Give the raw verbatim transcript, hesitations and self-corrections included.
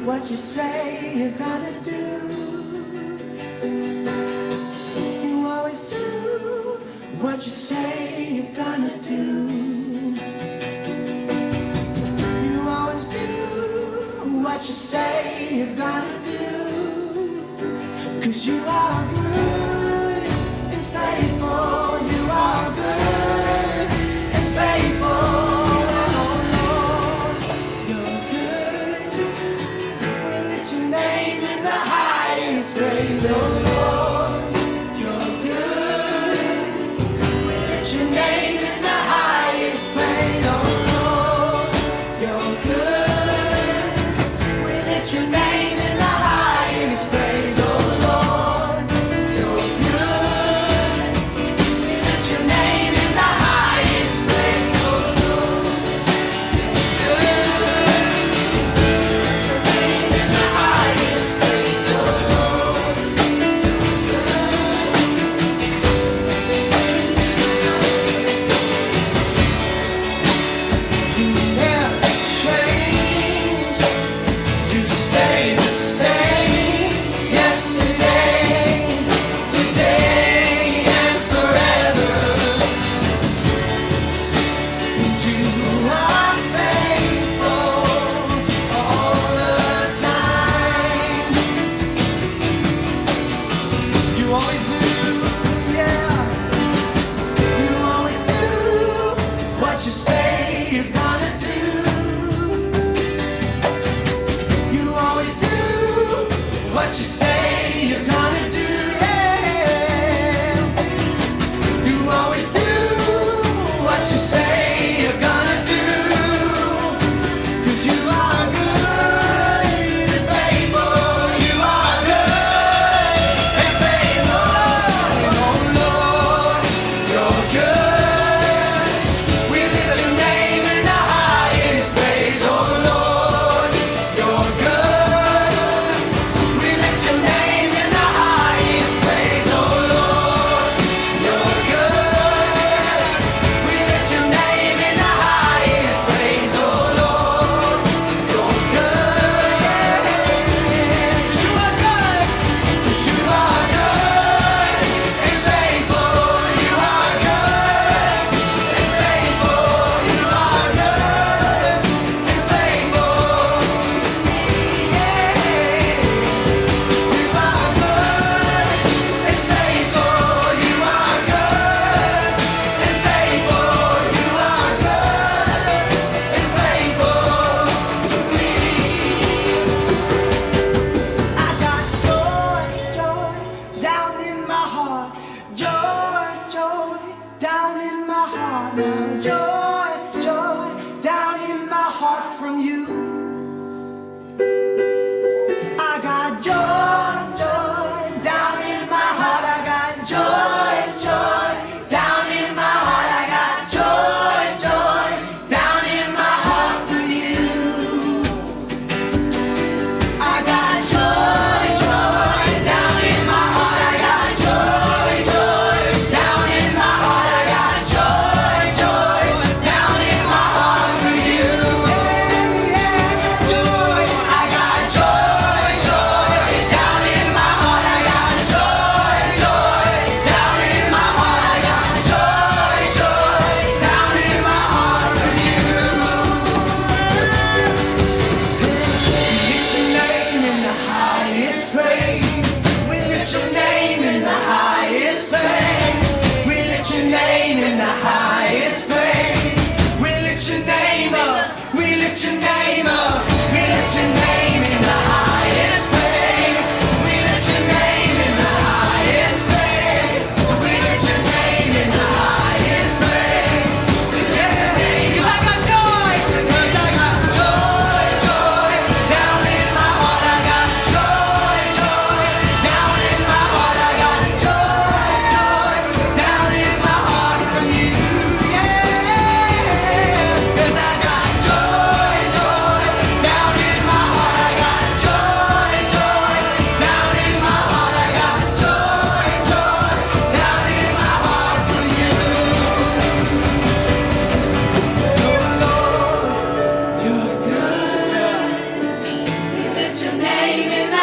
what you say you're gonna do. You always do what you say you're gonna do. You always do what you say you're gonna do. 'Cause you are good and faithful. You are good and faithful. Praise, oh Lord, you're good. We lift your name in the highest praise, oh Lord, you're good. We lift your name in the highest praise, oh Lord, you're good. We lift your name in the highest praise, oh Lord, you're good. We lift your name in the highest praise, oh Lord. You say you're gonna do. You always do what you say you're gonna do. Yeah. You always do what you say you're gonna do. 'Cause you are good and faithful. You are good and faithful. Oh Lord, you're good. Your name. your name in the